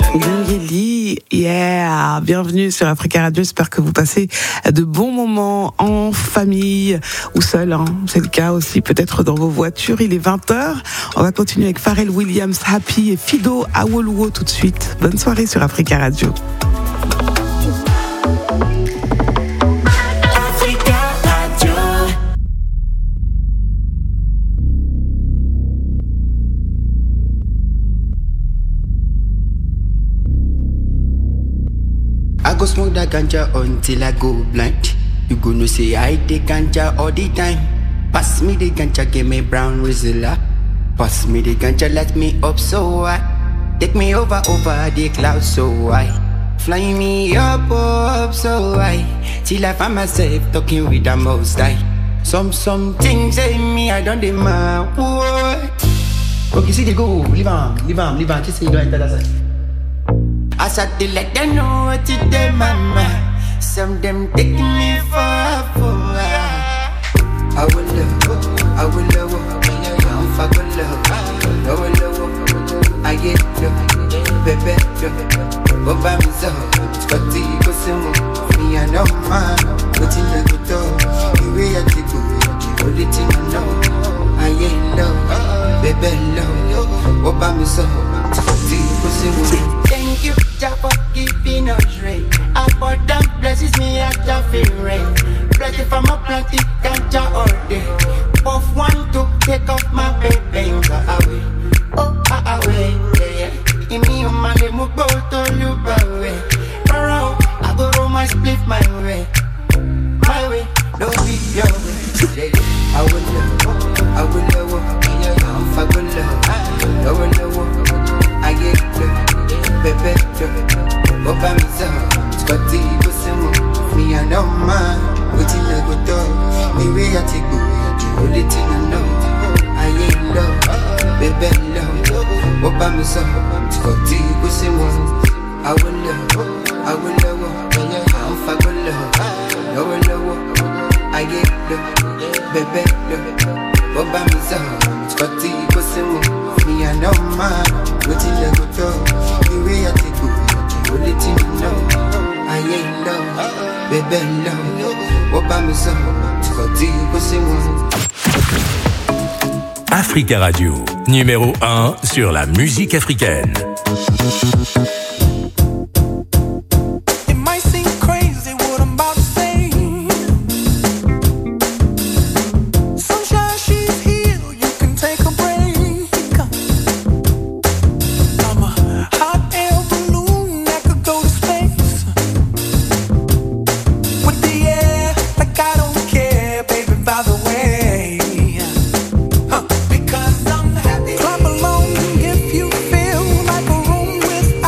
Lingeli, yeah, bienvenue sur Africa Radio, j'espère que vous passez de bons moments en famille ou seul, hein. C'est le cas aussi peut-être dans vos voitures. Il est 20h, on va continuer avec Pharrell Williams, Happy et Fido Awoluwo tout de suite. Bonne soirée sur Africa Radio. I go smoke that ganja until I go blind. You gonna say I take ganja all the time. Pass me the ganja, give me brown Rizla. Pass me the ganja, let me up so high. Take me over the clouds so high. Fly me up so high. Till I find myself talking with the most high. Some things say me, I don't demand what. Okay, see the go, leave on. Just say you don't enter that side. I start to let them know what to do, mama. Some them taking me for a fool. I will love, I'm for good love. I will love, I get love, baby love. But by myself, Scotty go some me and no man. What in the good dog, the way I take it, all the thing I know. I ain't love, baby love. But by myself, Scotty go some. Thank you, Jah, for keeping us rain. I bought them blesses me at the feel rain. Blessed from a plenty ganja all day. Puff one to take off my baby. Away, away, yeah. In me, man, they move both on you, away. Around, I go roll my split my way. My way, don't be your way. I will love, I'm for good love. I will love, I get love. Baby, go by me so Scotty, go some me and no man. What in the good dog, me way I take good. Only thing I know, I ain't love. Baby, love, go by me so Scotty, go some I will love, I'm for good love. I will love, I get love. Baby, love, go by me so Scotty, go some me and no man. What in the good dog. The way I take you, only thing you know, I ain't love, baby love. What about me so? Africa Radio, numéro 1 sur la musique africaine. Clap along if you feel like a room with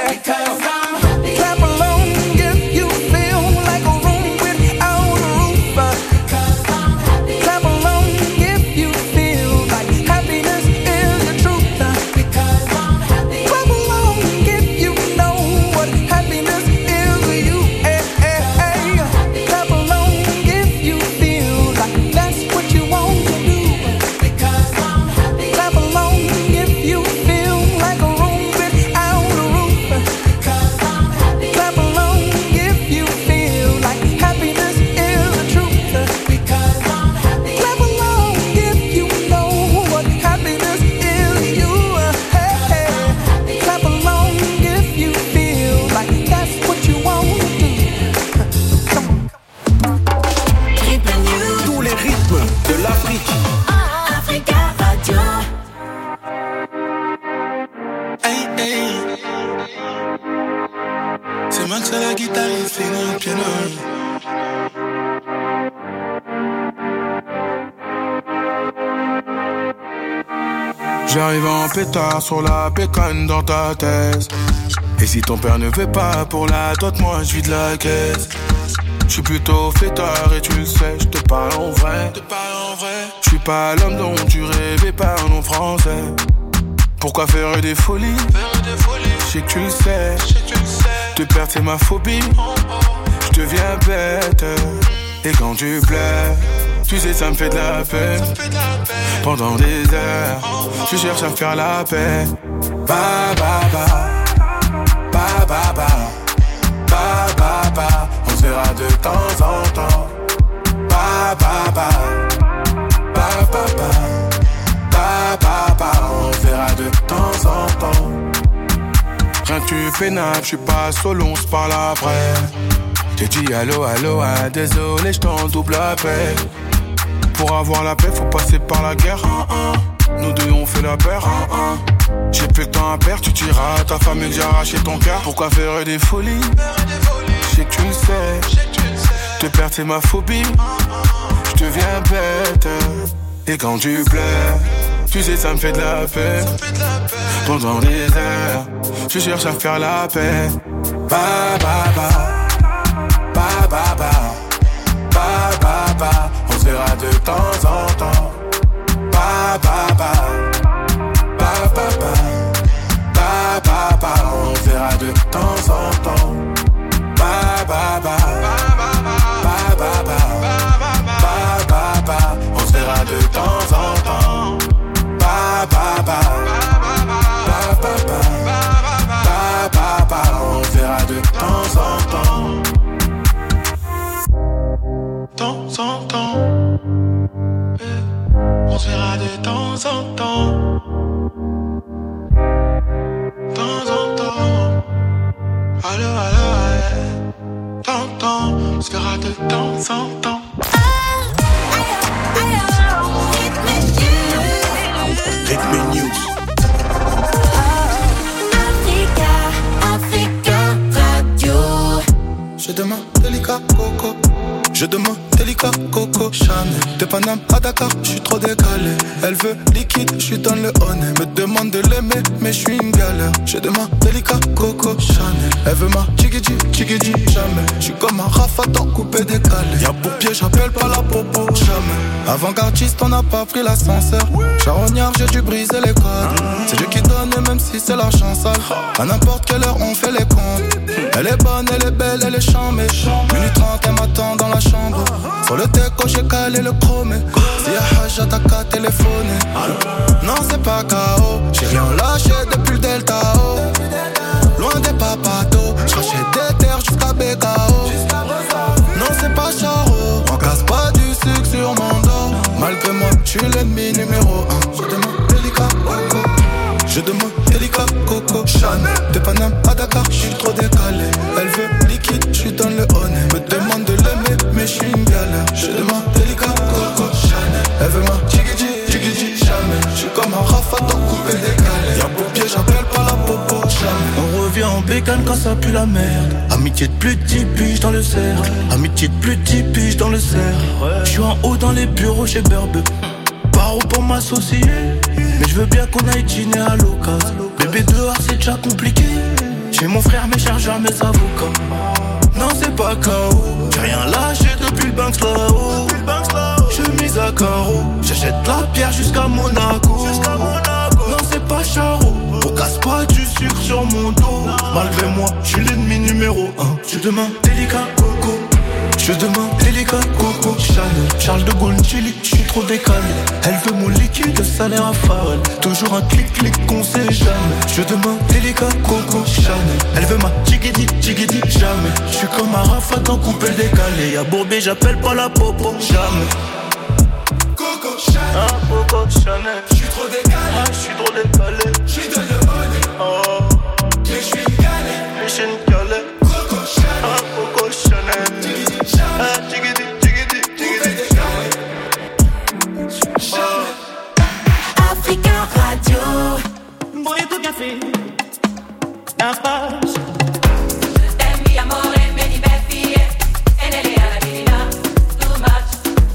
Because I'm happy. Clap along if you feel like a room without a roof. Because I'm happy. Clap along if you feel like happiness is the truth. Because I'm happy. Clap along if you know what happiness is to you. Clap along if you feel like that's what you want to do. Because I'm happy. Clap along if you feel like a room without a roof. Because I'm happy. Clap along if you feel like happiness is the truth. Because I'm happy. Clap along if you know what happiness is to you. Clap along if you feel like that's what you want to do. Tous les rythmes de l'Afrique. Africa Radio. Hey, hey. C'est Max à la guitare et c'est dans le piano. J'arrive en pétard sur la bécane dans ta thèse. Et si ton père ne veut pas pour la dot, moi je vis de la caisse. J'suis plutôt fêtard et tu le sais, j'te parle en vrai. J'suis pas l'homme dont tu rêvais, parlons français. Pourquoi faire des folies? J'sais que tu le sais. Te perdre c'est ma phobie. J'deviens bête. Et quand tu plais, tu sais ça me fait de la peine. Pendant des heures, tu cherches à faire la paix. Ba ba ba, ba ba ba, ba ba ba. On se verra de temps en temps. Ba ba ba, ba ba ba, ba ba ba. On se verra de temps en temps. Rien que tu pénables, j'suis pas solo, on se parle après. J'ai dit allô, allô, ah, désolé, j't'en double appel. Pour avoir la paix, faut passer par la guerre. Nous deux on fait la paire. J'ai plus le temps à perdre, tu diras à ta famille que j'ai arraché ton cœur. Pourquoi faire des folies? J'sais que tu le sais. Te perdre c'est ma phobie. J'deviens bête. Et quand tu plais, tu sais ça me fait de la peine. Pendant des heures, tu cherches à faire la paix. Ba ba ba, ba ba ba, ba ba ba. On se verra de temps en temps. Ba ba ba, ba ba ba, ba ba ba. On se verra de temps en temps. Ba ba ba, ba ba ba, ba ba ba. On se verra de temps en temps. Ba ba ba, ba ba ba, ba ba ba. On se verra de temps en temps. Temps en temps. On se verra de temps en temps. Temps en temps. Allô, allô, ouais. Temps, on se verra de temps en temps. Rythme News. Africa Radio. Je demande délicat coco. Je demande délicat coco. Chanel de Paname à Dakar, je suis trop décalé. Elle veut liquide, je suis dans le honnête. Me demande de l'aimer, mais je suis une galère. Je demande délicat coco. Chanel, elle veut ma chigidi, chigidi, jamais. Je suis comme un rafatan coupé décalé. Y'a pour pied, j'appelle pas la popo, jamais. Avant-gardiste, on n'a pas pris l'ascenseur. Charognard, j'ai dû briser les codes. C'est Dieu qui donne, même si c'est la chance. À n'importe quelle heure, on fait les comptes. Elle est bonne, elle est belle, elle est chambée. Minute 30, elle m'attend dans la chambre. Sur le déco, j'ai calé le chromé. Si y'a Hajj, t'as qu'à téléphoner. Non, c'est pas KO. J'ai rien lâché depuis le Delta O. Loin des papatos. J'rachète des terres jusqu'à BKO. Non, c'est pas Charo. On casse pas du sucre sur mon dos. Malgré moi, j'suis l'ennemi numéro 1. Je demande délicat coco. Je demande délicat coco. Chanel de Paname à Dakar, j'suis trop décalé. Elle veut liquide, j'suis dans le honnête. Me demande de l'aimer, mais j'suis une galère. Je demande délicat coco. Chanel, elle veut ma chigidi, chigidi, jamais. J'suis comme un rafatan coupé décalé. Y'a beau pied, j'appelle pas la popo, jamais. On revient en bécane quand ça pue la merde. Amitié de plus de 10 piges dans le cercle. Amitié de plus de 10 piges dans le cercle. J'suis en haut dans les bureaux chez Berbe. Paro pour m'associer. Mais je veux bien qu'on aille dîner à l'occasion. Bébé dehors c'est déjà compliqué. Chez mon frère, mes chargeurs, mes avocats. Non, c'est pas KO. J'ai rien lâché depuis le Banks là-haut. Chemise à carreaux. J'achète la pierre jusqu'à Monaco. Non, c'est pas Charo. Pour casse pas du sucre sur mon dos. Malgré moi, je suis l'ennemi numéro 1. Je demande délicat coco. Je demande délicat coco. Chanel, Charles de Gaulle, Chili, je suis trop décalé. Elle veut mon liquide, salaire à Pharrell. Toujours un clic-clic qu'on sait jamais. Je demande délicat coco. Chanel, elle veut ma tigidi, jamais. Je suis comme un Rafat en coupé décalé. Y'a Bourbé, j'appelle pas la popo, jamais. Coco Chanel, ah, Coco Chanel. Je suis trop décalé, ah, je suis trop décalé. Je donne le bonnet, oh. Mais je suis calé, mais je suis calé. Coco Chanel, ah, Coco Chanel. Ah, tigidi, Africa Radio. Voy tu café, la paz. Je t'aime, mi amore, me diverti, e nelle alla vita, too much.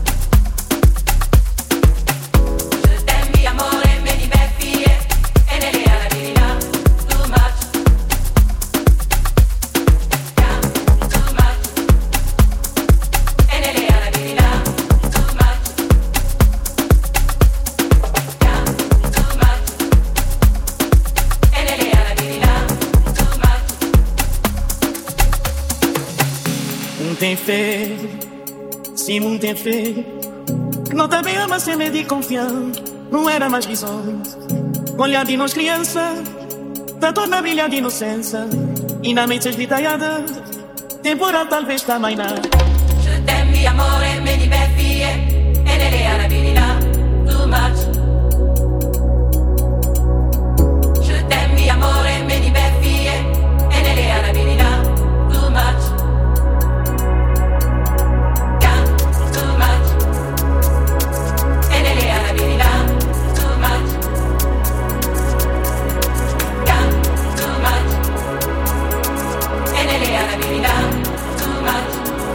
Je t'aime, mi amore, me diverti, e nelle alla vita, too much. Yeah, too much. E nelle alla vita, too much. Yeah, too much. E nelle alla vita, too much. Tem fé, sim, não tem fé. Não te bem, mas sem medo e confiança. Não era mais visões. Olhar de nós criança, da torna brilhar de inocência. E na mente esvitalhada, temporal talvez também não. Je t'aime, mi amore, me diverti, e nelle alla vita, too much. Je t'aime, mi amore, me diverti, e nelle alla vita, too much. Yeah, too much. E nelle alla vita, too much. Yeah, too much. E nelle alla vita, too much.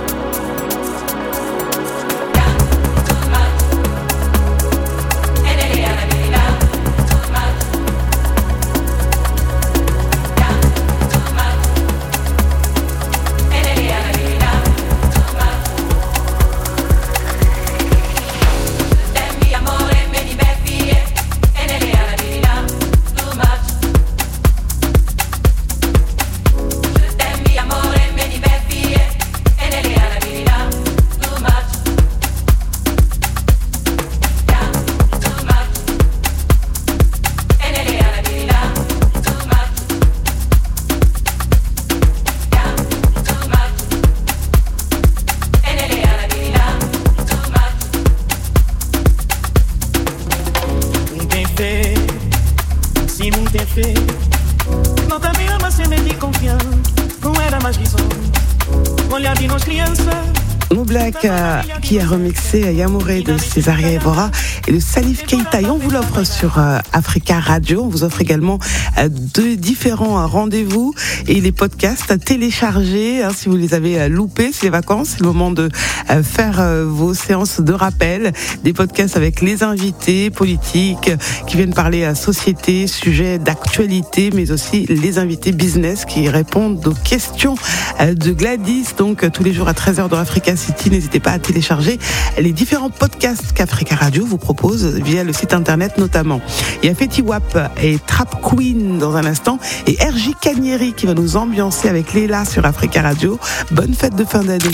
Black qui a remixé Yamouré de Césaria Evora et de Salif Keita. Et on vous l'offre sur Africa Radio. On vous offre également deux différents rendez-vous et les podcasts à télécharger si vous les avez loupés. C'est les vacances, c'est le moment de faire vos séances de rappel. Des podcasts avec les invités politiques qui viennent parler à société, sujets d'actualité, mais aussi les invités business qui répondent aux questions de Gladys. Donc tous les jours à 13h dans Africa City. N'hésitez pas à télécharger les différents podcasts qu'Africa Radio vous propose via le site internet notamment. Il y a Fetty Wap et Trap Queen dans un instant et RJ Cagnieri qui va nous ambiancer avec Léla sur Africa Radio. Bonne fête de fin d'année.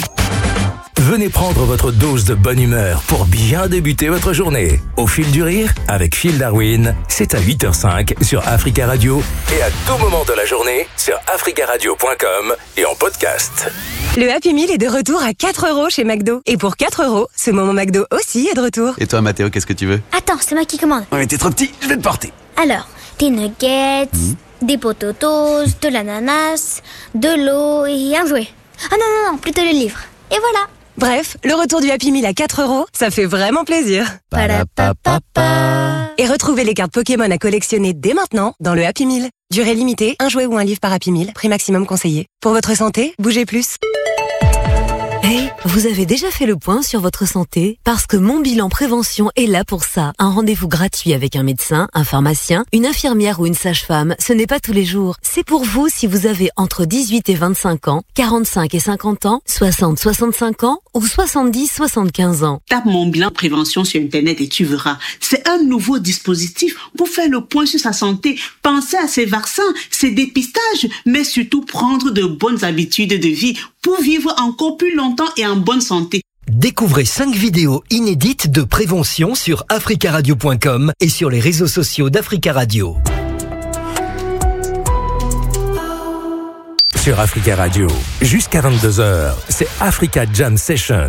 Venez prendre votre dose de bonne humeur pour bien débuter votre journée. Au fil du rire, avec Phil Darwin, c'est à 8h05 sur Africa Radio et à tout moment de la journée sur africaradio.com et en podcast. Le Happy Meal est de retour à 4€ chez McDo. Et pour 4€, ce moment McDo aussi est de retour. Et toi, Mathéo, qu'est-ce que tu veux? Attends, c'est moi qui commande. Ouais, mais t'es trop petit, je vais te porter. Alors, des nuggets, des potatoes, de l'ananas, de l'eau et un jouet. Ah non, plutôt le livre. Et voilà. Bref, le retour du Happy Meal à 4€, ça fait vraiment plaisir. Et retrouvez les cartes Pokémon à collectionner dès maintenant dans le Happy Meal. Durée limitée, un jouet ou un livre par Happy Meal, prix maximum conseillé. Pour votre santé, bougez plus. Hey, vous avez déjà fait le point sur votre santé? Parce que Mon Bilan Prévention est là pour ça. Un rendez-vous gratuit avec un médecin, un pharmacien, une infirmière ou une sage-femme, ce n'est pas tous les jours. C'est pour vous si vous avez entre 18 et 25 ans, 45 et 50 ans, 60, 65 ans ou 70, 75 ans. Tape Mon Bilan Prévention sur Internet et tu verras. C'est un nouveau dispositif pour faire le point sur sa santé. Pensez à ses vaccins, ses dépistages, mais surtout prendre de bonnes habitudes de vie pour vivre encore plus longtemps et en bonne santé. Découvrez 5 vidéos inédites de prévention sur africaradio.com et sur les réseaux sociaux d'Africa Radio. Sur Africa Radio, jusqu'à 22h, c'est Africa Jam Session.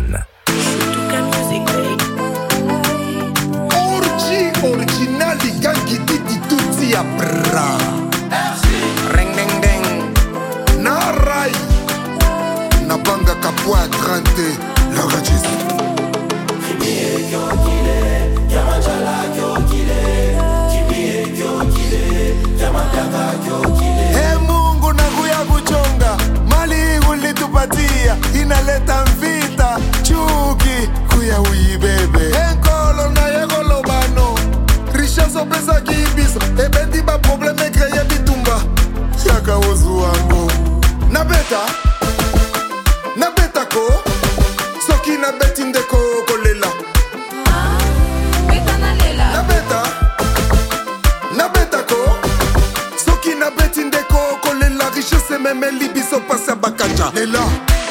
Original di gangi titi tutti a bra. Ring ding ding. Narai. Nabanga kapwa 30. La ragis. Hey Mungu nakuya kuchonga. Mali ulitupatia inaleta mvita chuki kuya uibebe. Enkolo na yegolo bano. Richesse pesa kibiso. Ebedi ba probleme kreye bitumba. Yaka ozu wango. Na beta ko. Soki na beti ndeko kolela. Beta na lela. Na beta ko. Soki na beti ndeko kolela. Richesse meme libiso pasa bakacha. Lela.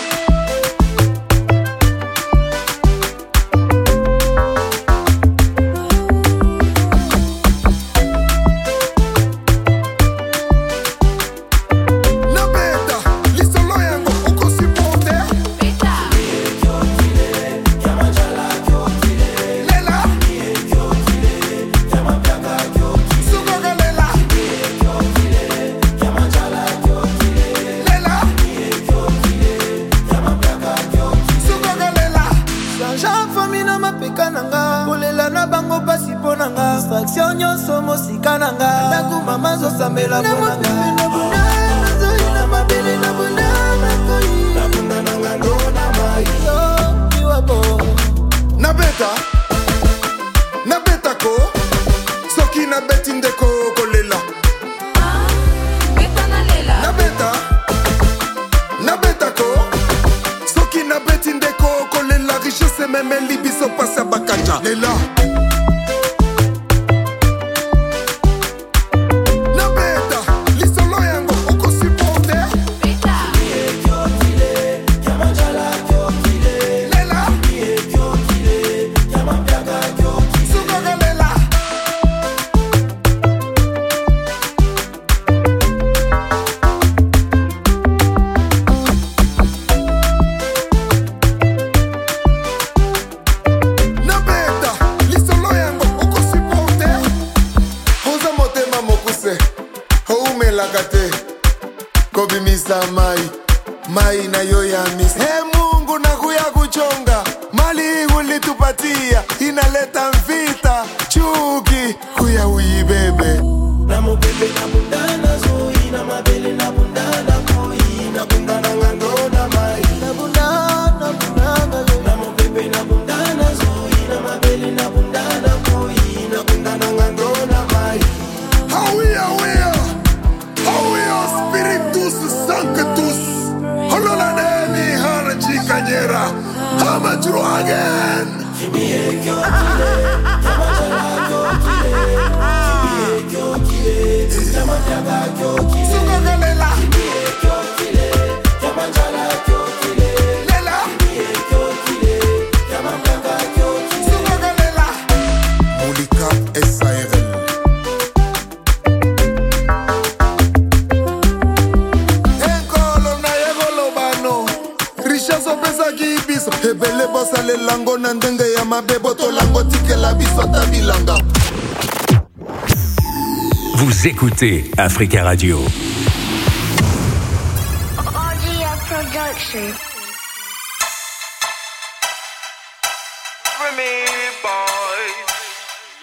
Vous écoutez Africa Radio. Production.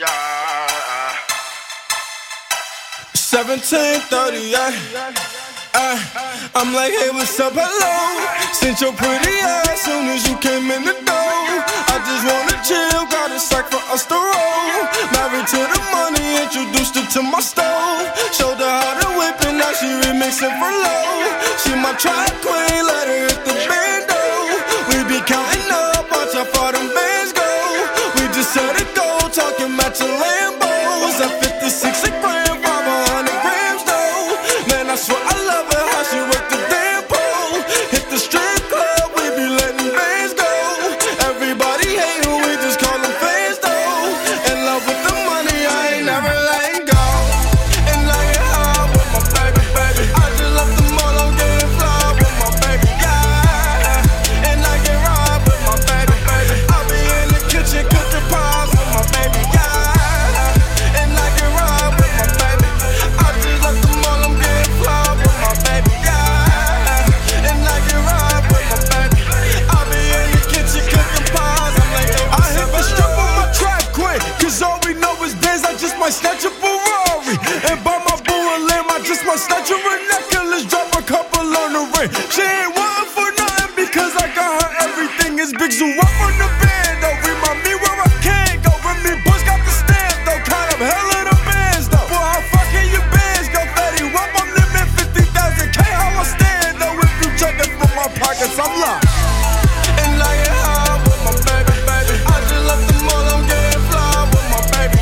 1738. I'm like, hey, what's up, hello? Since your pretty ass soon as you came in the door. I just wanna chill, got a sack for us to roll. Married to the money, introduced her to my stove. Showed her how to whip and now she remixing for low. She my track queen, let her hit the bando. We be counting up, watch how far them bands go. We just set it go, talking matching Lambos. At 56 a gram, 500 grams though. Man, I swear I love her, how she work the damn pole. Hit the strip club, we be letting bands go. Everybody hate who we just call them fans though. In love with the money, I ain't never letting go. And like it hard with my baby, baby. I just left the mall, I'm getting fly with my baby, yeah. And I get ride with my baby, baby. I be in the kitchen cooking pies with my baby, yeah. And I get ride with my baby. I just left the mall, I'm getting fly with my baby, yeah. And I get ride with my baby. I be in the kitchen cooking pies. I'm like, hey, I hit the strip on my track quick, cause all we know is Benz. I just might snatch a Ferrari and buy my boo a limb. I just might snatch her a necklace, drop a couple on the ring. She ain't wantin' for nothing because I got her everything. Is Big Zoo up on the band though. Remind me where I can't go. Remy Bush got the stamp though. Kind of hella the bands though. Boy, how fucking your bands go? Fatty Wap, I'm living 50,000 K. How I stand though? If you check it from my pockets, I'm locked. And like it hard with my baby, baby. I just left the mall, I'm getting fly with my baby,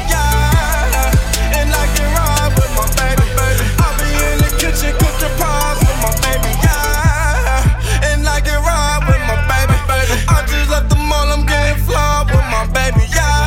yeah. And I can ride with my baby, baby. I be in the kitchen cooking pies with my baby, yeah. And I can ride with my baby, baby. I just left the mall, I'm getting fly with my baby,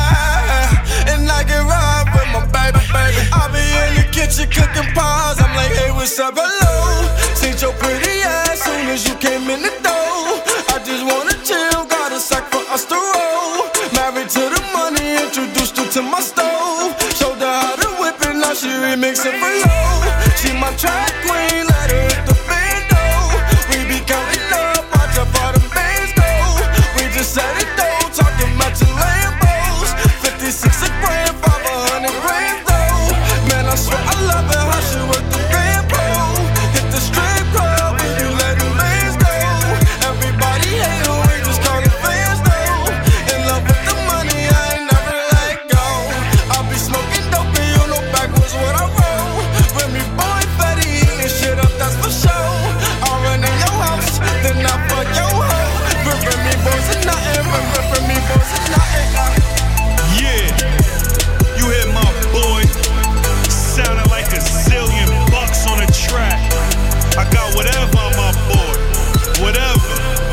yeah. And I can ride with my baby, baby. I be in the kitchen cooking pies. I'm like, hey, what's up, hello? Seen your pretty ass soon as you came in the door. I just wanna chill, got a sack for us to roll. Married to the money, introduced her to my stove. Showed her how to whip it, now she remixing for low. She my track queen, let her hit the bando. We be counting up, watch how far them bands go. We just set it though, talking matching Lambos. 56 a gram, 500 grams though. Man, I swear I love her, how she work the damn pole. Hit the strip club, we be letting bands go. Everybody hate who we just call them fans though. In love with the money, I ain't never let go. I be smoking dope and you know backwards what I roll. Remy boy, fatty, eating shit up, that's for sure. I run in your house, then I fuck your hoe. Remy boys is nothing, Remy boys is nothing. Yeah, you hear my boy sounding like a zillion bucks on a track. I got whatever on my board, whatever.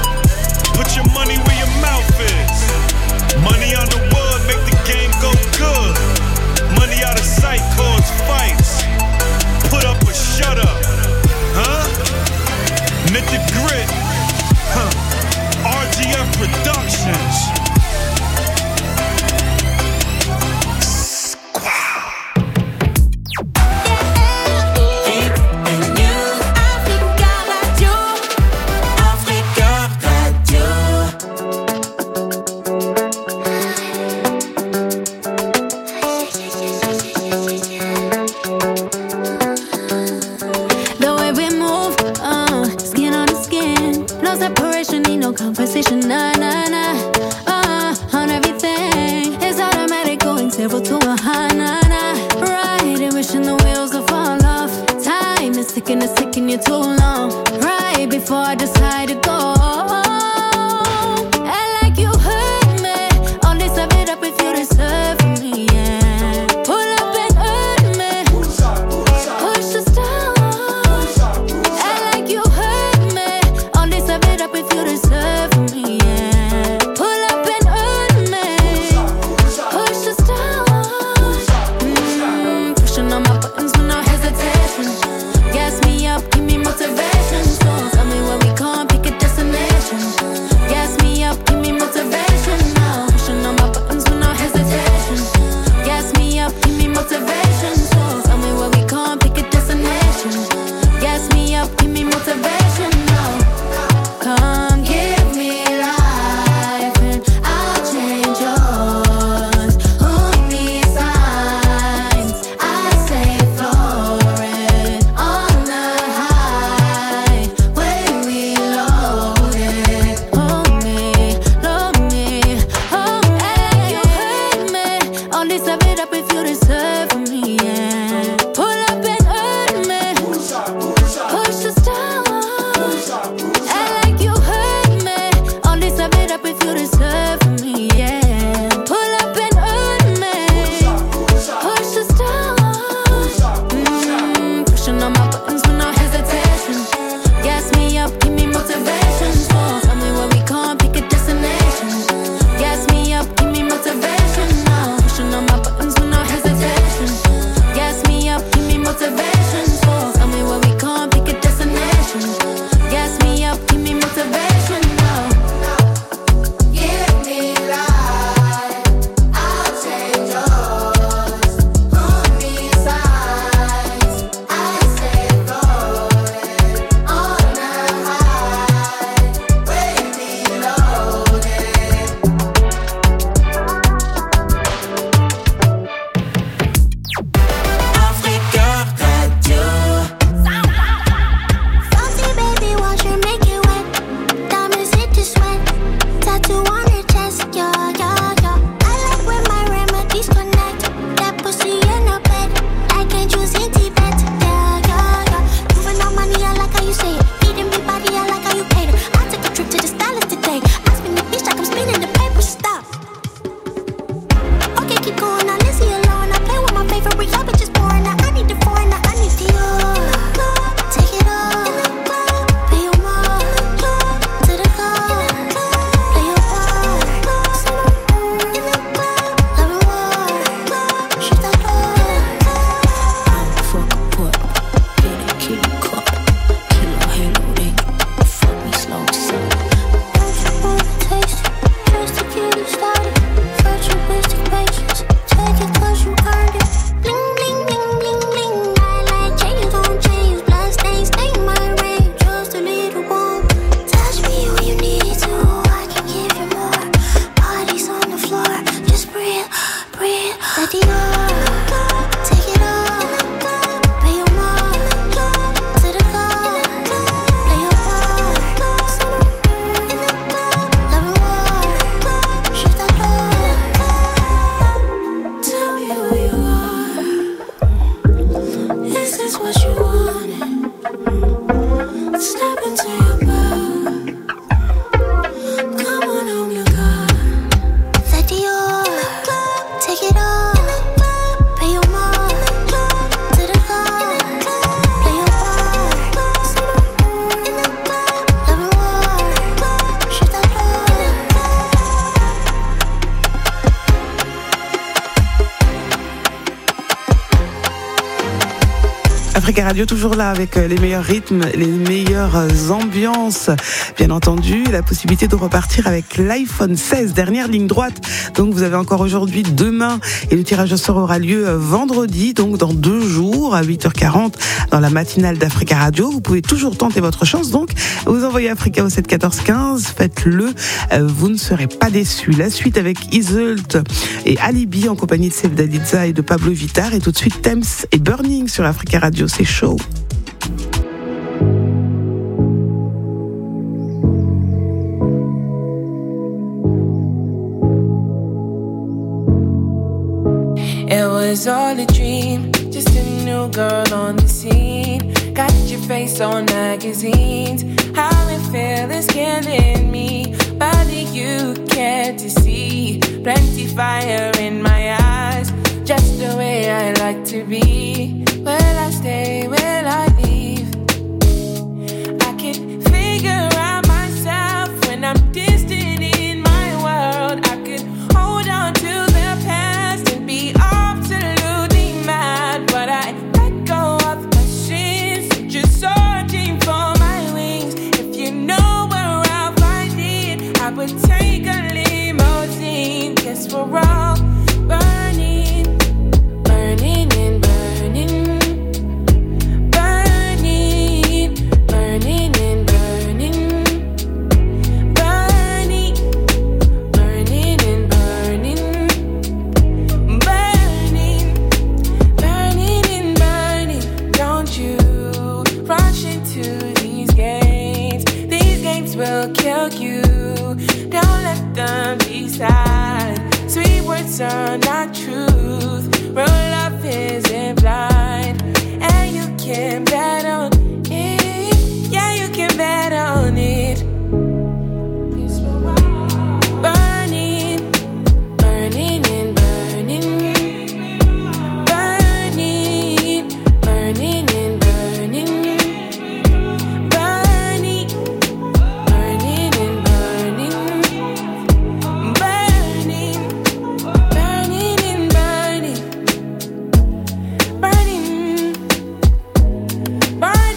Put your money where your mouth is. Money on the wood make the game go good. Money out of sight cause fights. Put up or shut up, huh? Knit the grit, huh? RGF Productions. The way we move, skin on skin, no separation, need no conversation, nah, nah, nah. On everything, it's automatic, going 0 to 100, nah, nah. Riding, wishing the wheels will fall off. Time is ticking, it's taking you too long. Right before I decide to go. And like you heard me, only serve it up if you deserve me, yeah. Pull up and hurt me, push the stars. And like you heard me, only serve it up if you deserve me, yeah. Pull up and hurt me, push the stars. Pushing on my buttons with no hesitation. Gas me up, give me motivation. So tell me where we come, pick a destination. Gas me up, give me motivation now. Pushing on my buttons with no hesitation. Gas me up, give me motivation. So tell me where we come, pick a destination. Gas me up, give me motivation now. Come give me life and I'll change yours. Who needs signs? I say florid on the high. Africa Radio, toujours là avec les meilleurs rythmes, les meilleures ambiances. Bien entendu, la possibilité de repartir avec l'iPhone 16, dernière ligne droite. Donc vous avez encore aujourd'hui, demain, et le tirage au sort aura lieu vendredi, donc dans 2 jours, à 8h40, dans la matinale d'Africa Radio. Vous pouvez toujours tenter votre chance, donc vous envoyez Africa au 7 14 15, faites-le, vous ne serez pas déçus. La suite avec Iseult et Alibi en compagnie de Sef Daliza et de Pablo Vittar, et tout de suite Thames et Burning sur Africa Radio, c'est chaud. It was all a dream, just a new girl on the scene. Got your face on magazines. How it feel is killing me. Body you care to see. Plenty fire in my eyes. Just the way I like to be. Will I stay? Will I leave? I can figure out myself when I'm distant in my world. I could hold on to the past and be absolutely mad, but I let go of my sins, just searching for my wings. If you know where I'll find it, I would take a limousine. Guess we're all burning, burning and burning, burning, burning and burning, burning, burning and burning, burning, burning and burning. Don't you rush into these games. These games will kill you. Don't let them decide. Sweet words are not truth. Real love isn't blind. And you can bet on it. Yeah, you can bet on it. Burning, burning and burning, burning, burning and burning, burning, burning and burning, burning, burning and burning, burning, burning.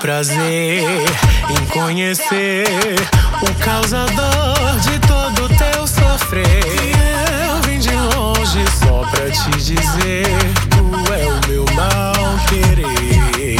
prazer em conhecer o causador de todo teu sofrer. Eu vim de longe só pra te dizer, tu é o meu mal querer.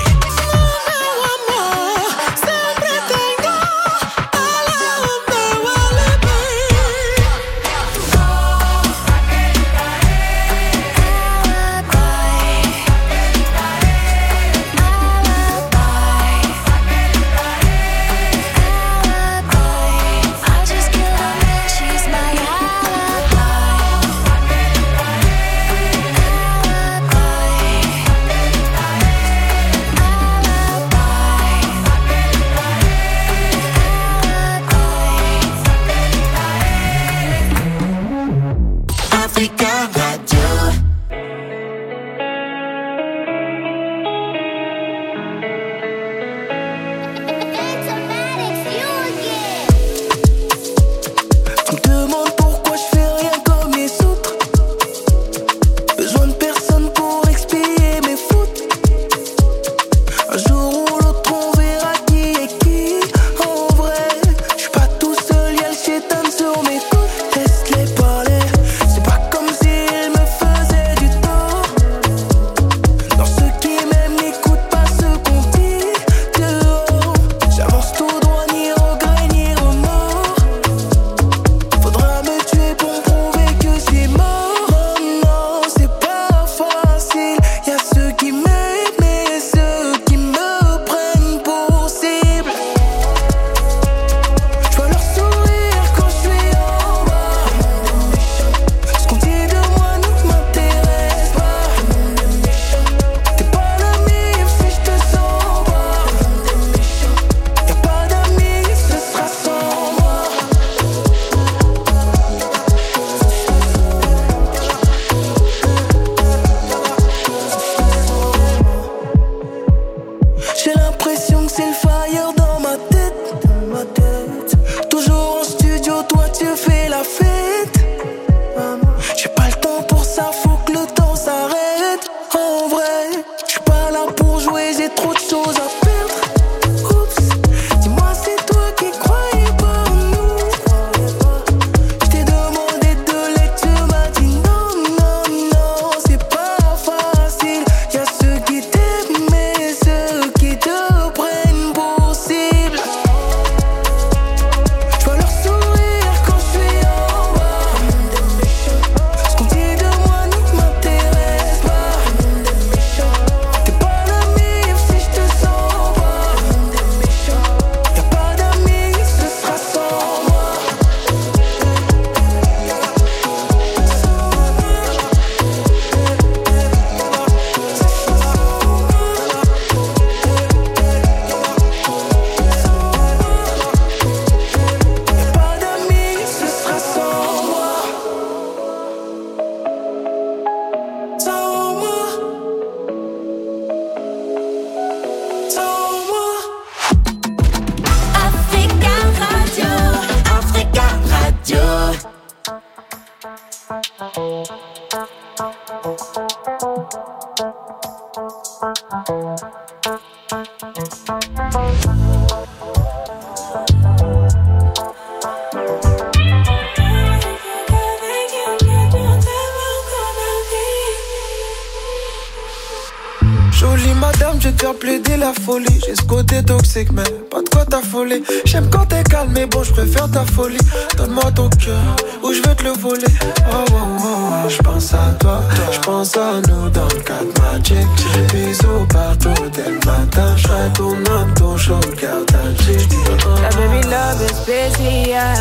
Jolie madame, je vais te faire plaider la folie. J'ai ce côté toxique, mais pas de quoi t'affoler. J'aime quand t'es calme, mais bon, je préfère ta folie. Donne-moi ton cœur, ou je vais te le voler. Oh, oh, oh, oh, je pense à toi, je pense à nous dans le 4 Magic. Bisous partout dès le matin. Je serai ton homme, ton show, garde un G. La baby love est spécial,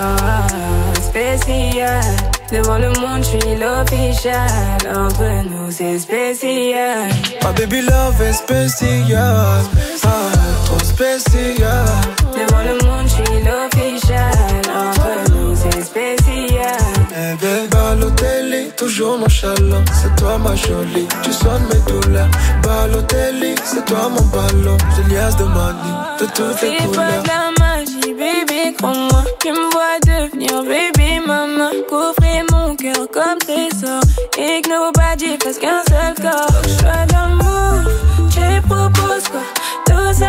oh, spécial. Devant le monde, je suis l'official. Entre nous, c'est spécial. Ma baby love est spécial, ah, trop spécial. Devant le monde, je suis l'official. Entre nous, c'est spécial. Eh bébé, Balotelli, toujours nonchalant. C'est toi ma jolie, tu sonnes mes douleurs. Balotelli, c'est toi mon ballon. J'ai liasse de manie, de toutes les couleurs. C'est pas de la magie, bébé, crois-moi. Tu me vois devenir baby maman. Coffrer mon cœur comme trésor. Et que nobody fasse qu'un seul corps. Choix d'amour, je propose quoi? Tous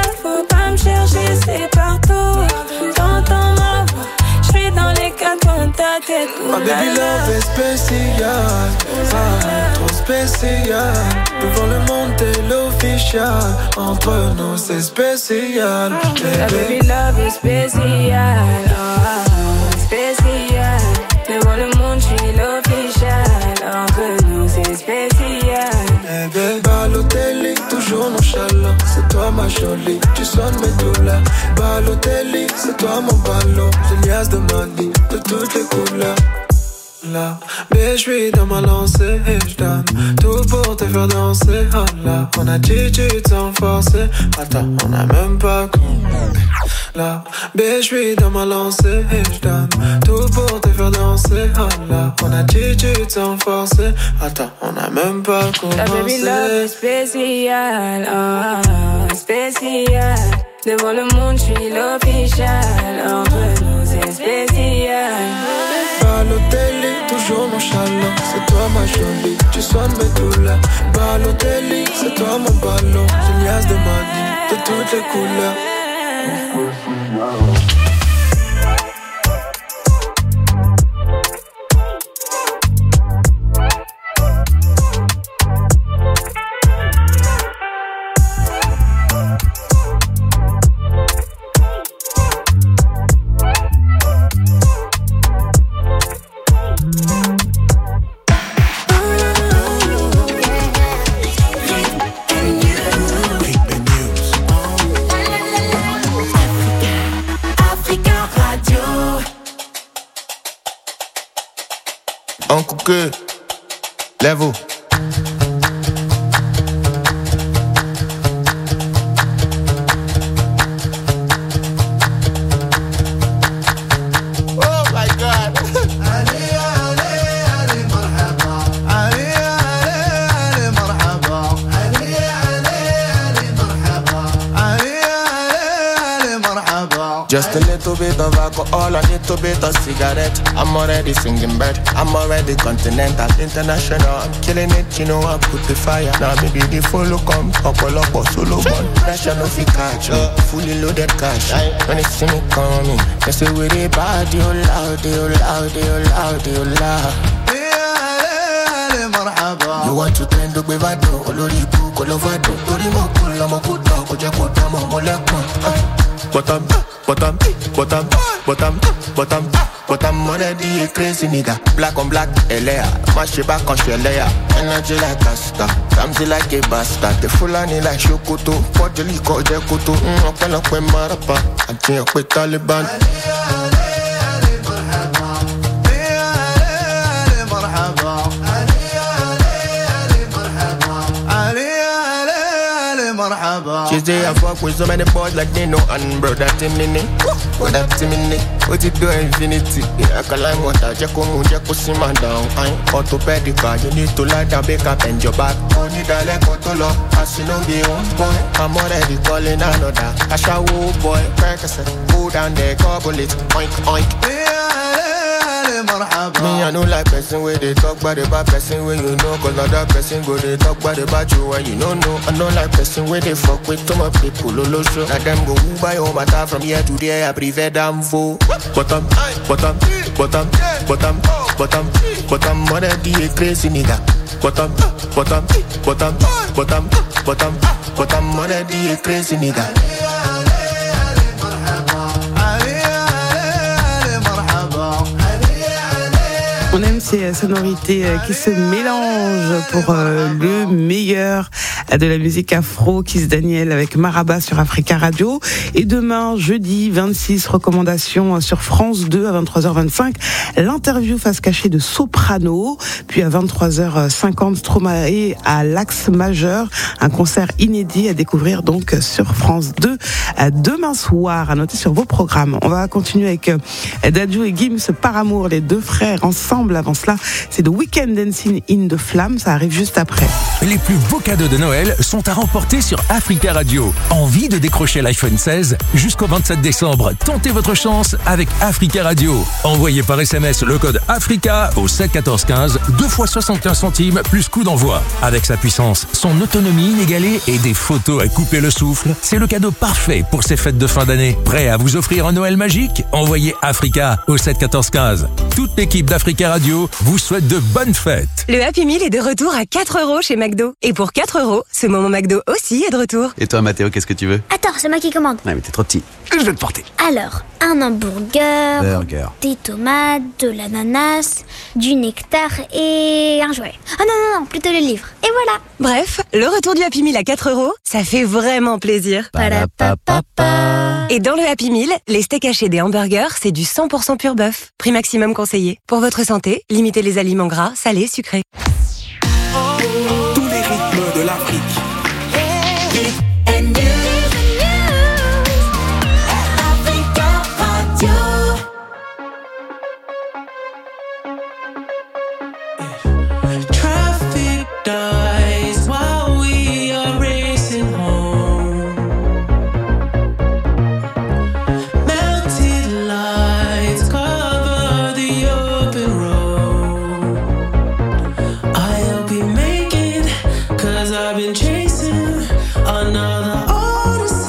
Ma baby love est spécial, trop spécial. Devant le monde t'es l'official, entre nous c'est spécial. My baby love is spécial, spécial. Devant le monde j'suis l'official, entre nous c'est spécial. Bébé, Balotelli, toujours nonchalant. C'est toi ma jolie, tu sonnes mes douleurs. Balotelli, c'est toi mon ballon. J'ai liasse de money, de toutes les couleurs. Là, mais j'suis dans ma lancée et j'donne tout pour te faire danser. Oh là, on a dit tu t'en forcer. Attends, on a même pas là, mais j'suis dans ma lancée et j'donne tout pour te faire danser. Oh là, on a dit tu t'en forcer. Attends, on a même pas commencé. La baby love est spécial, spécial. Devant le monde j'suis l'official, entre nous c'est spécial. Balotelli, toujours nonchalant. C'est toi ma jolie, tu soignes mes douleurs. Balotelli, c'est toi mon ballon. J'ai liasse de money, de toutes les couleurs. Uncle Good, level. Oh my God. Just a little bit of alcohol, a little bit of cigarette. I'm already singing bird, I'm already continental, international. I'm killing it, you know I put the fire. Now maybe the follow come, couple up or solo one. Pressure no fi catch me, fully loaded cash. When they see me coming, they say with it bad, you loud, you loud, you loud, you loud. You want to trend the bevado, olori bu, kolovado. Tori mo kula mo kuta, koja kuta mo molekun. Bottom, I'm already a crazy nigga. Black on black, LA. Mash it back on Shelea. Energy like a star, Ramsey like a bastard. The Fulani like Shokoto, Pojali ko Jekoto. Open up with Marapa, I think with Taliban. She say I fuck with so many boys like they know and bro that Timini. What that Timini? What you do infinity? I can line water, Jacko Moon, Jacko Sima down. I'm orthopedic, you need to lie down, back up and your back. Only that like Otolo, as you know be on boy. I'm already calling another. I shall woo boy, crack a set, go down there, gobble it, oink oink. Me, I know like person where they talk about the bad person where you know. Cause another person go they talk about the bad you when you don't know. I know like person where they fuck with too much people, lolo show. Now them go who buy home matter from here to there, I prefer them for. Bottom, mother be a crazy nigga. Bottom, mother be a crazy nigga. On aime ces sonorités qui se mélangent pour le meilleur de la musique afro, Kiss Daniel avec Maraba sur Africa Radio. Et demain, jeudi 26, recommandations sur France 2 à 23h25, l'interview face cachée de Soprano. Puis à 23h50, Stromae à l'Axe Majeur, un concert inédit à découvrir donc sur France 2 demain soir, à noter sur vos programmes. On va continuer avec Dadju et Gims par amour, les deux frères ensemble ensemble. Avant cela, c'est The Weeknd, Dancing in the Flames. Ça arrive juste après. Les plus beaux cadeaux de Noël sont à remporter sur Africa Radio. Envie de décrocher l'iPhone 16 ? Jusqu'au 27 décembre, tentez votre chance avec Africa Radio. Envoyez par SMS le code AFRICA au 7 14 15, 2 fois 75 centimes plus coût d'envoi. Avec sa puissance, son autonomie inégalée et des photos à couper le souffle, c'est le cadeau parfait pour ces fêtes de fin d'année. Prêt à vous offrir un Noël magique ? Envoyez Africa au 7 14 15. Toute l'équipe d'Africa Radio vous souhaite de bonnes fêtes. Le Happy Meal est de retour à 4 € chez McDo. Et pour 4 €, ce moment McDo aussi est de retour. Et toi, Mathéo, qu'est-ce que tu veux? Attends, c'est moi qui commande. Ouais, mais t'es trop petit. Je vais te porter. Alors, un hamburger, des tomates, de l'ananas, du nectar et un jouet. Ah non, plutôt le livre. Et voilà. Bref, le retour du Happy Meal à 4 €, ça fait vraiment plaisir. Et dans le Happy Meal, les steaks hachés des hamburgers, c'est du 100% pur bœuf. Prix maximum conseillé. Pour votre santé, limitez les aliments gras, salés, sucrés. Tous les rythmes de l'Afrique. Traffic dies while we are racing home. Mounted lights cover the open road. I'll be making, 'cause I've been chasing another odyssey.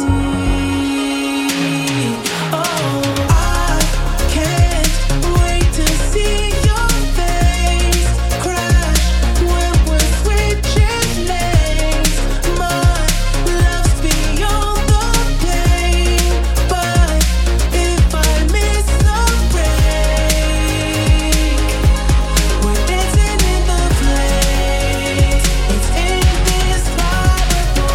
Oh, I can't wait to see your face crash when we're switching lanes. My love's beyond the pain, but if I miss the break, we're dancing in the flames. It's indescribable.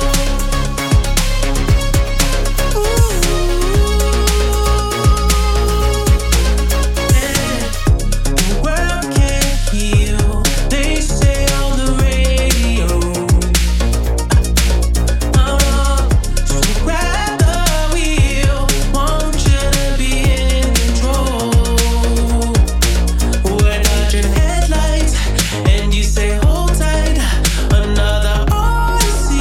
The world can't heal, they say on the radio. So grab the wheel, want you to be in control. We're dodging headlights, and you say hold tight, another odyssey.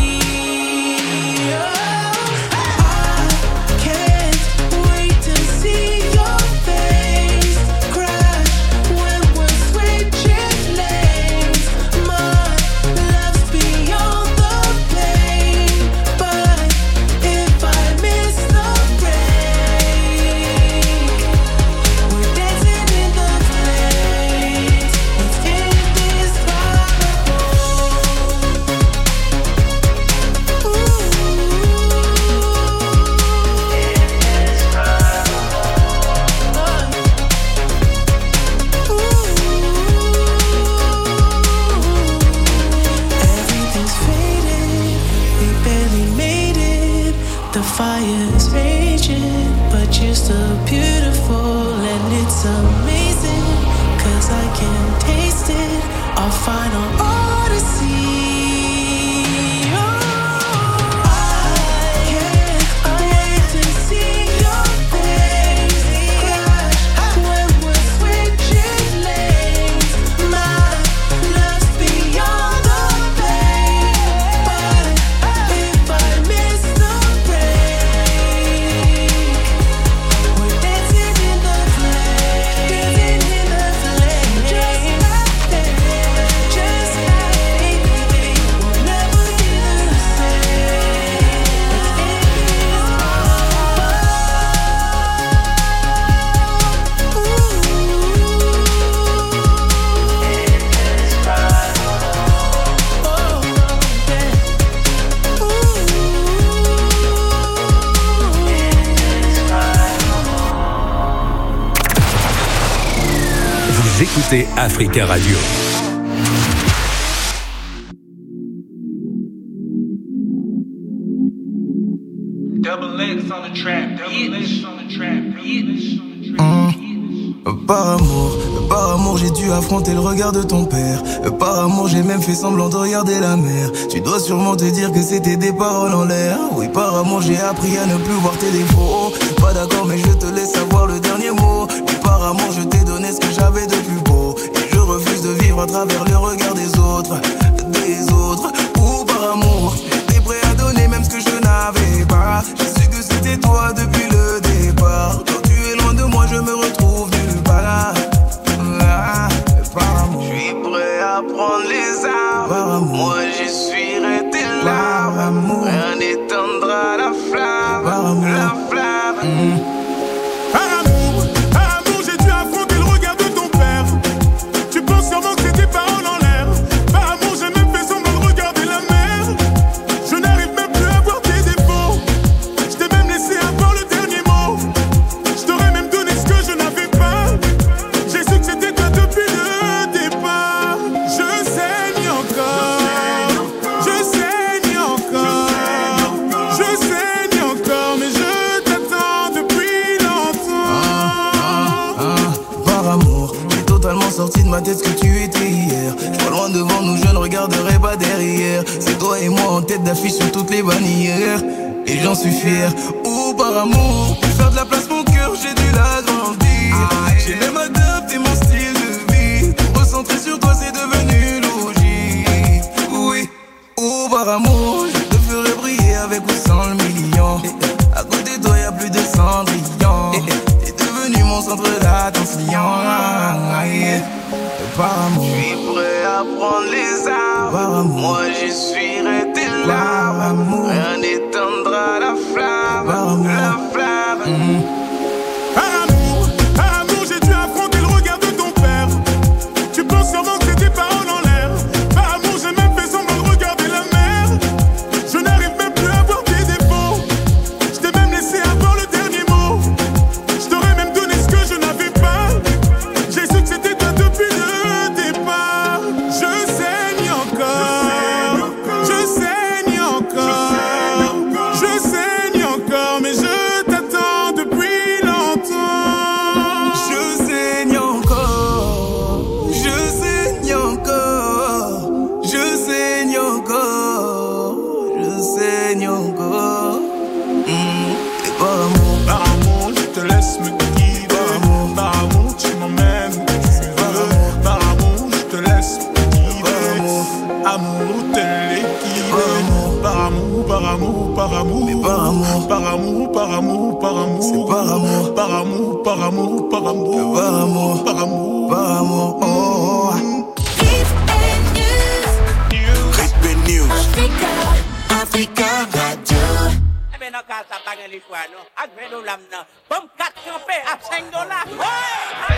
I can't wait to see your face crash when we're switching lanes. My love's beyond the pain, but if I miss the break, we're dancing in the flames. It's indescribable. Everything's faded, we barely made it. The fire's raging, but you're still beautiful, and it's amazing, 'cause I can taste it, our final odyssey. I can't wait to see your face crash when we're switching lanes. My love's beyond the pain, but if I miss the break, we're dancing in the flames, just like that, just like we'll never be the same. Vous écoutez Africa Radio. Double X on the trap. Double X on the trap. Par amour, j'ai dû affronter le regard de ton père. Par amour, j'ai même fait semblant de regarder la mer. Tu dois sûrement te dire que c'était des paroles en l'air. Oui, par amour, j'ai appris à ne plus voir tes défauts. Pas d'accord, mais je te laisse savoir le dernier mot. Et par Par amour je t'ai donné ce que j'avais de plus beau, et je refuse de vivre à travers le regard des autres. Ou par amour j'étais prêt à donner même ce que je n'avais pas. J'ai su que c'était toi depuis le départ. Quand tu es loin de moi je me retrouve nulle part. Par amour je suis prêt à prendre les armes. Moi j'y suis resté là. Rien n'éteindra la flamme. La flamme. Par amour, j'ai dû affronter le regard de ton père. Tu penses sûrement que c'est tes paroles en l'air. Par amour, j'ai même fait semblant de regarder la mer. Je n'arrive même plus à voir tes défauts. Je t'ai même laissé avoir le dernier mot. Je t'aurais même donné ce que je n'avais pas. J'ai su que c'était toi depuis le départ. Je saigne encore. Je saigne encore. Je saigne encore. Mais je t'attends depuis longtemps. Par amour, j'ai totalement sorti de ma tête ce que tu étais hier. Je vois loin devant nous, je ne regarderai pas derrière. C'est toi et moi en tête d'affiche sur toutes les bannières. Et j'en suis fier. Ou par amour, pour faire de la place mon cœur, j'ai dû l'agrandir. J'ai même adapté mon style de vie. Pour recentrer sur toi, c'est devenu logique. Oui, ou par amour, je te ferai briller avec ou sans le million. À côté de toi, y'a plus de Cendrillon. T'es devenu mon centre d'attention. Par amour, je suis prêt à prendre les armes. Moi j'y suis resté là. Rien n'éteindra la flamme. La flamme. Par amour, j'ai dû affronter le regard de ton père. Tu penses sûrement que c'est tes paroles en l'air. Par amour, j'ai même fait semblant de regarder la mer. Je n'arrive même plus à voir tes défauts. Je t'ai même laissé avoir le dernier mot. Je t'aurais même donné ce que je n'avais pas. J'ai su que c'était toi depuis le départ. Je saigne encore. Je saigne encore. Je saigne encore. Mais je t'attends depuis longtemps. Je saigne encore. Je saigne encore. Je saigne encore. Je saigne encore. Et par amour. Par amour, je te laisse me guider. Par amour, tu m'emmènes où tu veux. Par amour, je te laisse me guider. Amour, tel l'équilibre. Par amour, par amour, par amour. Mais par amour. Par amour, par amour, par amour. C'est par amour. Par amour, par amour, par amour. Par amour. Par amour. Par amour. Oh. Ritme News. Africa Radio. Eh ben, non, quand ça bague les choix, non? À $20, non. Comme 4 campés à $5. Ouais!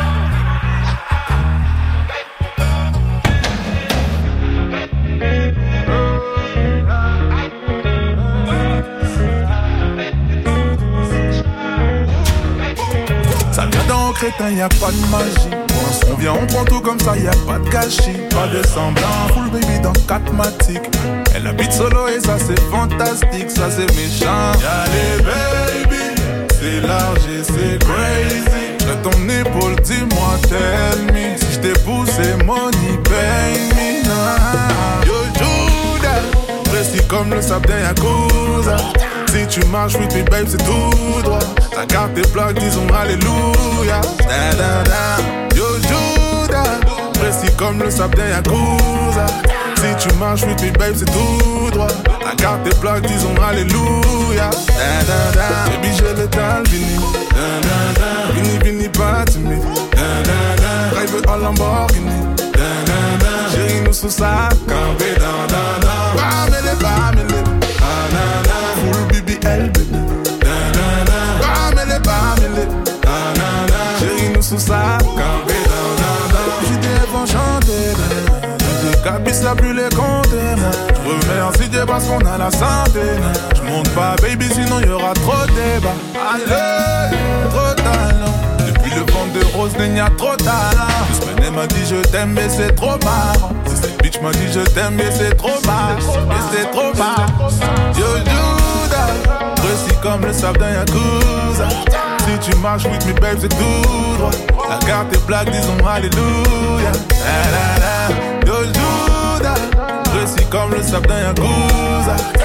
Ça vient d'un crétin, y'a pas de magie. On vient, on prend tout comme ça, y'a pas de gâchis. Pas de semblant, full baby dans 4 matiques. Elle habite solo et ça c'est fantastique, ça c'est méchant. Y'a les baby, c'est large et c'est crazy. J'ai ton épaule, dis-moi, tell me. Si j't'ai poussé, money, pay me. Yo Judas, précis comme le sable d'un Yakuza. Si tu marches with me babe c'est tout droit. Ta carte est plaque, disons alléluia. Da da da. Yo Judas, précis comme le sable d'un Yakuza. Si tu marches with me babe c'est tout droit. Ta carte est plaque, disons alléluia. Da da da. Baby j'ai le tal, vini. Da da da. Vini vini pas timide. Da da da. Drive en Lamborghini. Da da da. Chérie nous sous sa campé. Da da da. Bamele bamele. Ah da da. Full BBL bébé. Da da da. Bamele bamele. Ah da da. Chérie nous sous sa campé. Da da da. J'étais enchanté. Capis la plus les compter. Remercie Dieu parce qu'on a la santé. J'monte pas baby sinon y'aura trop de débat. Allez, trop de talent. Depuis le vent de rose il y a trop de talent. Semaine m'a dit je t'aime mais c'est trop marrant. Si cette bitch m'a dit je t'aime mais c'est trop marrant. Mais c'est trop marrant. Yo Judas, précis comme le sable d'un Yakuza. Si tu marches with me babe c'est tout droit. La carte est plaque disons alléluia. La la la. Yo Judas, précis comme le sable d'un Yakuza. Si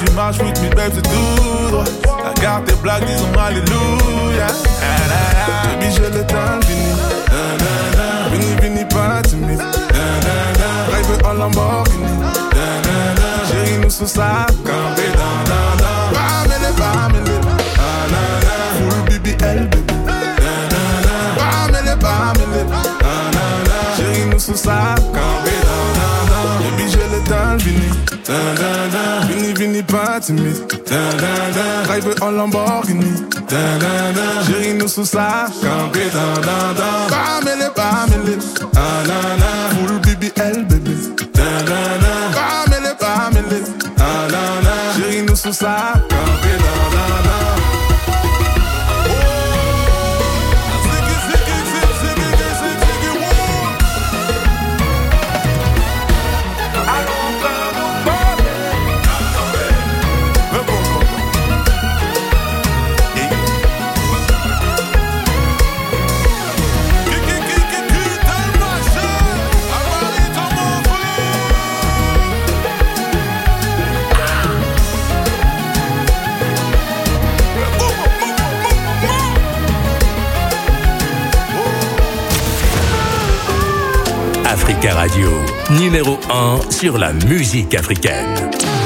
tu marches with me, babe, c'est tout droit. Regarde tes blagues, disons alléluia. Baby, j'ai le temps fini. Vini, pas timide. Rêve en Lamborghini. Chérie, nous sous sa campé. Bamele. Full BBL, baby. Bamele. Chérie, nous sous sa campé. Baby, j'ai le temps fini. Vini, pas timide. Rêve en Lamborghini. Chérie, nous sous sa campé. Bamele. Full BBL, baby. Bamele. Chérie, nous sous sa campé. Africa Radio, numéro 1 sur la musique africaine.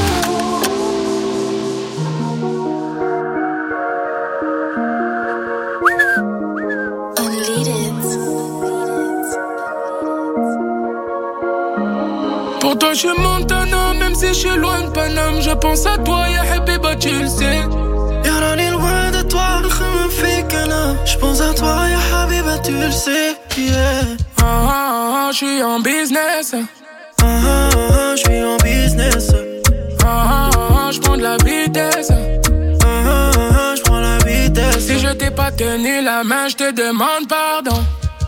Pour toi je suis Montana, même si je suis loin de Paname. Je pense à toi, ya Habiba, tu le sais. Yarani loin de toi, je pense à toi, ya Habiba, tu le sais. Yeah. Je suis en business. Je suis en business. Je prends de la vitesse. Je prends la vitesse. Si je t'ai pas tenu la main, je te demande pardon.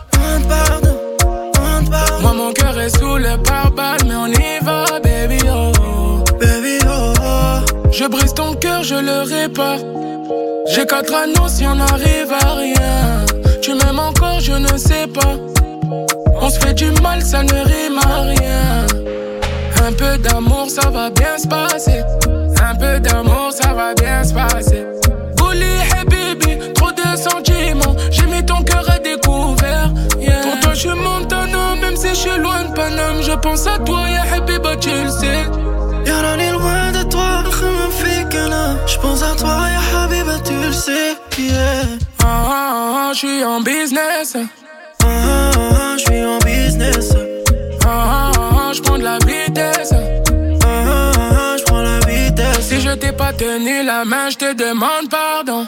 Moi mon cœur est sous le pare-balles, mais on y va, baby oh. Baby oh. Je brise ton cœur, je le répare. J'ai 4 anneaux si on n'arrive à rien. Tu m'aimes encore, je ne sais pas. On se fait du mal, ça ne rime à rien. Un peu d'amour, ça va bien se passer. Un peu d'amour, ça va bien se passer. Bouli, hey baby, trop de sentiments. J'ai mis ton cœur à découvert. Yeah. Pour toi, je suis Montana, même si je suis loin de Paname. Je pense à toi, ya Habiba, tu le sais. Yarani loin de toi, je pense à toi, ya Habiba, tu le sais. Yeah. Je suis en business. Je suis en business. Je prends de la vitesse. Je prends la vitesse. Si je t'ai pas tenu la main, je te demande pardon.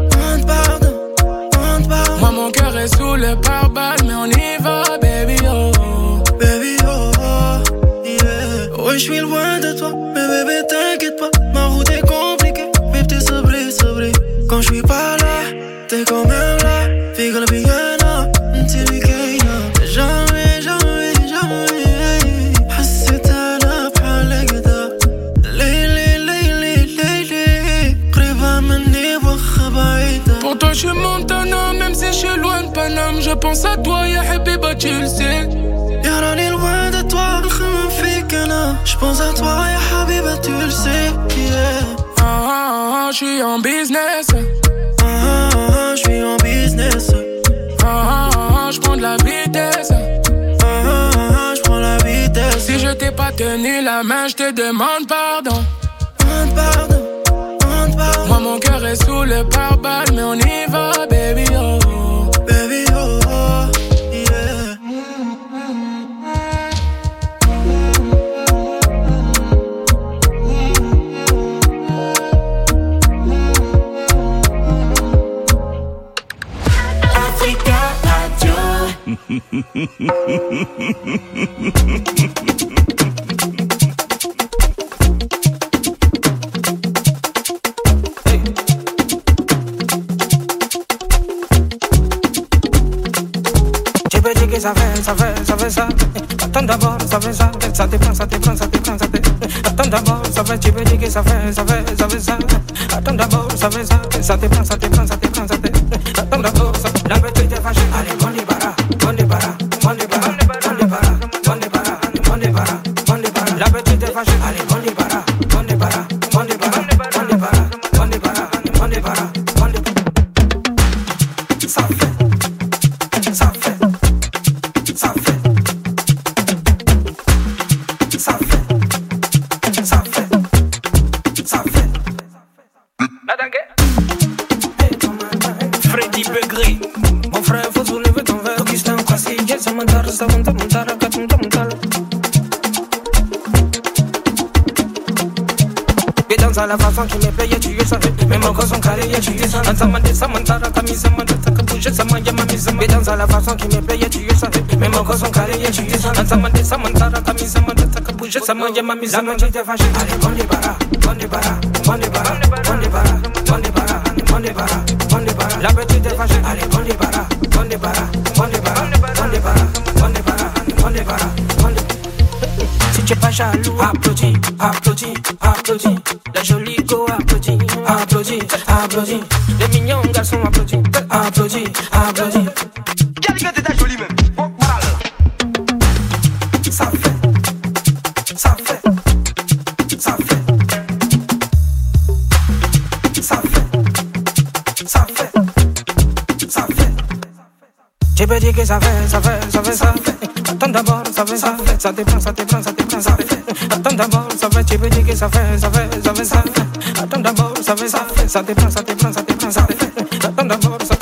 Moi mon cœur est sous le pare-balles, mais on y va, baby oh. Baby oh, yeah. Ouais, je suis loin de toi, mais bébé t'inquiète pas, ma route est compliquée. Mais t'es sabré. Quand je suis pas là, t'es quand même là. Figa la bigana, t'es jamais. حسيت أنا بحالك ده. ليلي قريبة مني وخا بعيدة. Pour toi je suis Montana, même si je suis loin de Paname. Je pense à toi, ya Habiba, tu le sais. Yarani loin de toi, نخمم فيك أنا. Je pense à toi, ya Habiba, tu le sais. Je suis en business. Je suis en business. Je prends de la vitesse. Je prends la vitesse. Si je t'ai pas tenu la main, je te demande pardon. Moi mon cœur est sous le pare-balles, mais on y va, baby oh. Baby oh, yeah. Africa Radio. Ça fait ça. Attends d'abord, ça fait ça. Ça te prend. Attends d'abord, ça fait, tu peux dire que ça fait ça. Attends d'abord, ça fait ça. Ça te prend. Attends d'abord, ça fait. La bête est fâchée. Allez, bon débarras. La bête est fâchée. Allez, bon débarras. danses à la façon qui me plaît, tu es ça. Mes mains sont carrées, tu es ça. Danse Samantha, camisa, mandata, bouge sa main, y'a ma mise. Mais danse à la façon qui me plaît, tu es ça. Mes mains sont carrées, tu es ça. Danse Samantha, camisa, mandata, bouge sa main, y'a ma mise. La main qui te fâche, allez, bon débarras, bon débarras, bon débarras, bon débarras, bon débarras, bon débarras, bon débarras. La petite te fâche, allez, bon débarras, bon débarras, bon débarras, bon débarras, bon débarras, bon débarras, bon débarras. Si tu es pas jaloux, applaudis, applaudis, applaudis. La jolie go applaudis, applaudis, applaudis. Les mignons garçons applaudis, applaudis, applaudis. Quelle gueule t'es jolie même. Bon, voilà. Ça fait, ça fait, ça fait, ça fait, ça fait, ça fait. Tu peux dire que ça fait, ça fait, ça fait, ça fait. Attends d'abord, ça fait, ça fait, ça dépend, ça dépend, ça dépend, ça fait. Attends d'abord, ça fait, tu peux dire que ça fait, ça fait, ça fait, ça fait. Attends d'abord, ça fait, ça fait, ça dépend, ça dépend, ça dépend, ça fait. Attends d'abord, ça